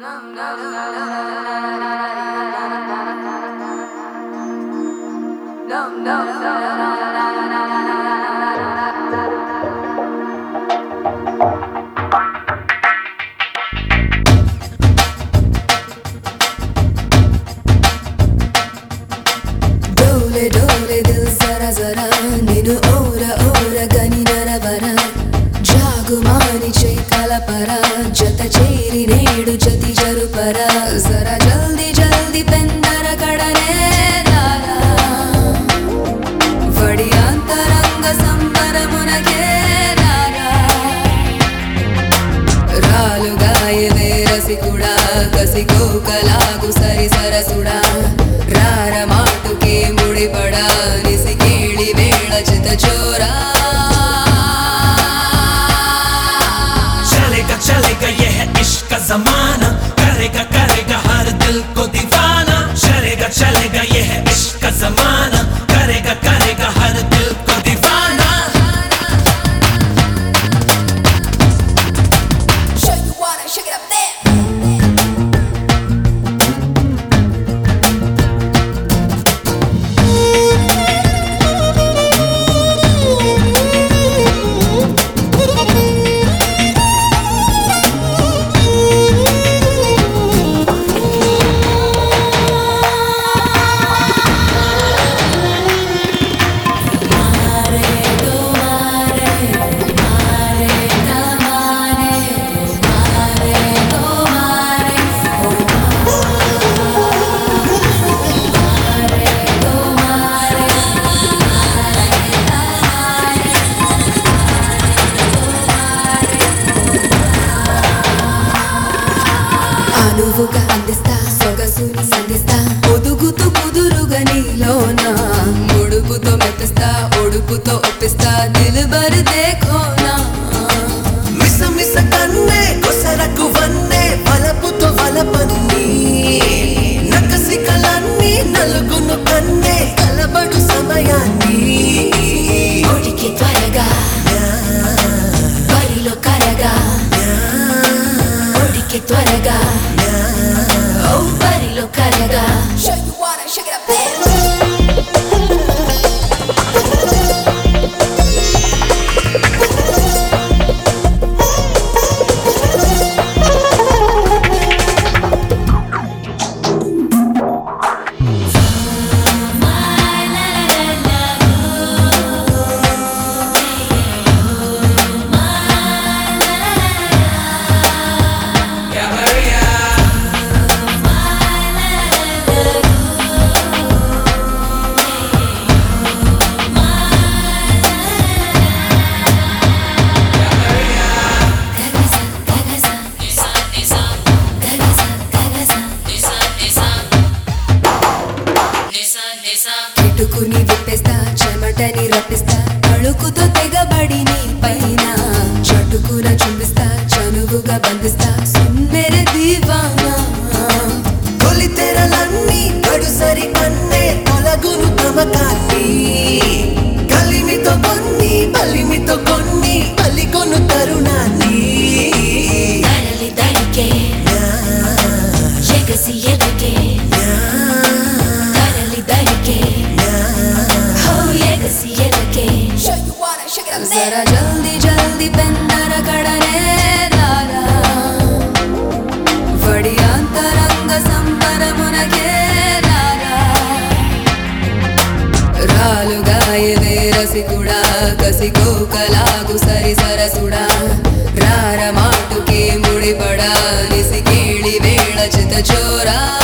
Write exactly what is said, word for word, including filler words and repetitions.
डोले डोले दिल जरा जरा निनु ओरा ओरा गनी नरवरा जागुमानी चै कलपरा जत चेरी नेडु जति जरुपरा जरा जल्दी जल्दी पेन्नर कड़ने दारा वडी अंतरंग संबरमुनगे दारा रालुगायवे रसिकुडा कसिको कलागु सरि सरसुडा रार माटुके मुडिपड़ा निसि केळि वेळ चित चोरा चलेगा चलेगा ये है इश्क का जमाना करेगा करेगा हर दिल को दीवाना चलेगा चलेगा ये है इश्क का जमाना करेगा करेगा हर दिल को दीवाना Show you wanna shake it up there అనువుగా అందిస్తా సొగసుని సంధిస్తా ఒదుగుతూ కుదురుగా నీలోనా ముడుపుతో మెప్పిస్తా ఒడుపుతో ఒప్పిస్తా దిల్బర్ దేఖోనా మిస మిస కన్నే కొసరకు వన్నే వలపుతో వలపన్ని నకసి కలన్ని నలుగును కన్నే కలబడు సమయాన్ని ఒడికి త్వరగా బరిలో కరగా ఒడికి త్వరగా ఓ బరిలో కరగా Show you wanna shake it up there కిటుకుని విప్పేస్తా చెమటని రప్పిస్తా అణుకుతో తెగబడి నీ పైన చటుకున చుంబిస్తా చనువుగా బంధిస్తా సుమ్మెర దీవానా తొలి తెరలన్నీ గడుసరి కన్నే తొలగును తమకాన్ని కలిమితో కొన్ని బలిమితో కొన్ని పలికొను తరుణాన్ని తరలి దడికే ఎగసి ఎదకే తరలి దడికే హో ఎగసి ఎదకే జరా జల్దీ జల్దీ పెన్నర కడనే దారా వడి అంతరంగ సంబరమునగే దారా రాలుగాయవే రసికుడా కసికో కలాగు సరి సరసుడా రార మాటుకే ముడిపడా నిసి కేళి వేళ చిత చోరా